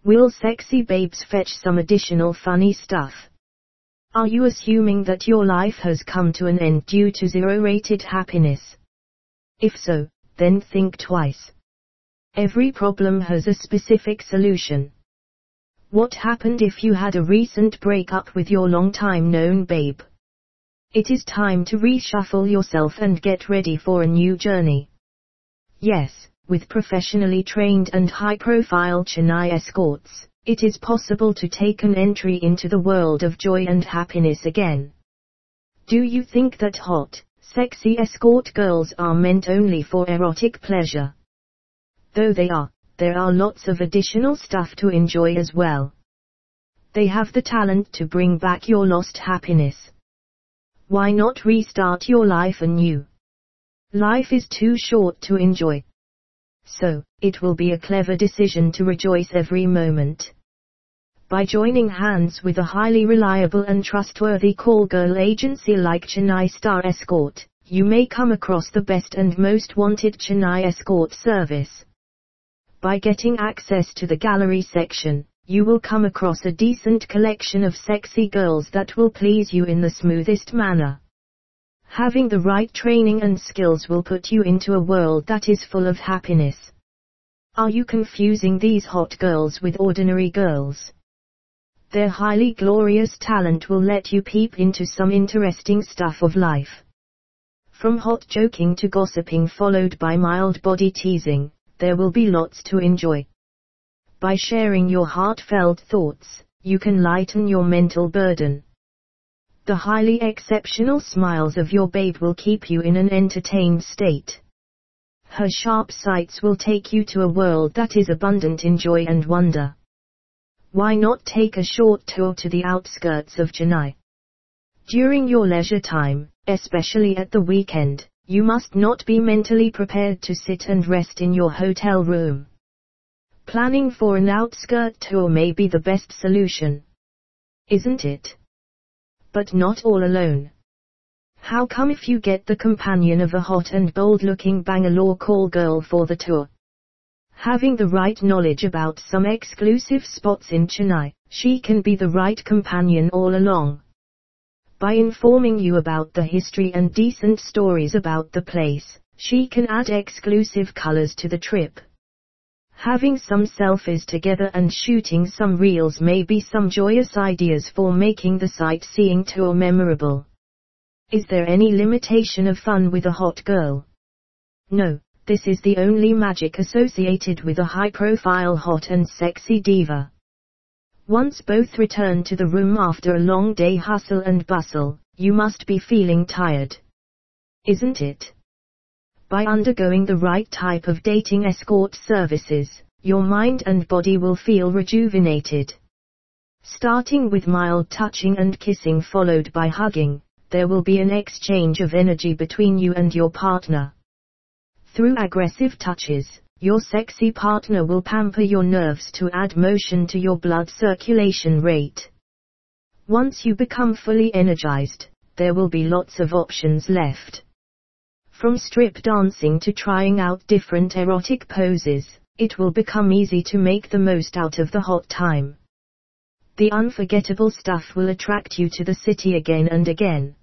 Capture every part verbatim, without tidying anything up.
Will sexy babes fetch some additional funny stuff? Are you assuming that your life has come to an end due to zero-rated happiness? If so, then think twice. Every problem has a specific solution. What happened if you had a recent breakup with your long-time known babe? It is time to reshuffle yourself and get ready for a new journey. Yes, with professionally trained and high-profile Chennai escorts, it is possible to take an entry into the world of joy and happiness again. Do you think that hot, sexy escort girls are meant only for erotic pleasure? Though they are, there are lots of additional stuff to enjoy as well. They have the talent to bring back your lost happiness. Why not restart your life anew? Life is too short to enjoy. So, it will be a clever decision to rejoice every moment. By joining hands with a highly reliable and trustworthy call girl agency like Chennai Star Escort, you may come across the best and most wanted Chennai escort service. By getting access to the gallery section, you will come across a decent collection of sexy girls that will please you in the smoothest manner. Having the right training and skills will put you into a world that is full of happiness. Are you confusing these hot girls with ordinary girls? Their highly glorious talent will let you peep into some interesting stuff of life. From hot joking to gossiping followed by mild body teasing, there will be lots to enjoy. By sharing your heartfelt thoughts, you can lighten your mental burden. The highly exceptional smiles of your babe will keep you in an entertained state. Her sharp sights will take you to a world that is abundant in joy and wonder. Why not take a short tour to the outskirts of Chennai? During your leisure time, especially at the weekend, you must not be mentally prepared to sit and rest in your hotel room. Planning for an outskirt tour may be the best solution. Isn't it? But not all alone. How come if you get the companion of a hot and bold-looking Bangalore call girl for the tour? Having the right knowledge about some exclusive spots in Chennai, she can be the right companion all along. By informing you about the history and decent stories about the place, she can add exclusive colors to the trip. Having some selfies together and shooting some reels may be some joyous ideas for making the sightseeing tour memorable. Is there any limitation of fun with a hot girl? No, this is the only magic associated with a high-profile hot and sexy diva. Once both return to the room after a long day hustle and bustle, you must be feeling tired. Isn't it? By undergoing the right type of dating escort services, your mind and body will feel rejuvenated. Starting with mild touching and kissing followed by hugging, there will be an exchange of energy between you and your partner. Through aggressive touches, your sexy partner will pamper your nerves to add motion to your blood circulation rate. Once you become fully energized, there will be lots of options left. From strip dancing to trying out different erotic poses, it will become easy to make the most out of the hot time. The unforgettable stuff will attract you to the city again and again.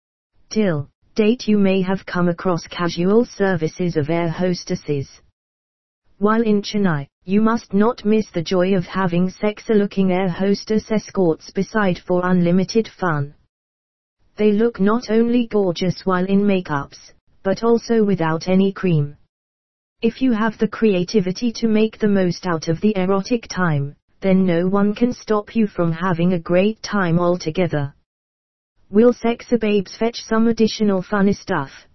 Till date you may have come across casual services of air hostesses. While in Chennai, you must not miss the joy of having sexy-looking air hostess escorts beside for unlimited fun. They look not only gorgeous while in makeups, but also without any cream. If you have the creativity to make the most out of the erotic time, then no one can stop you from having a great time altogether. Will sexy babes fetch some additional funny stuff?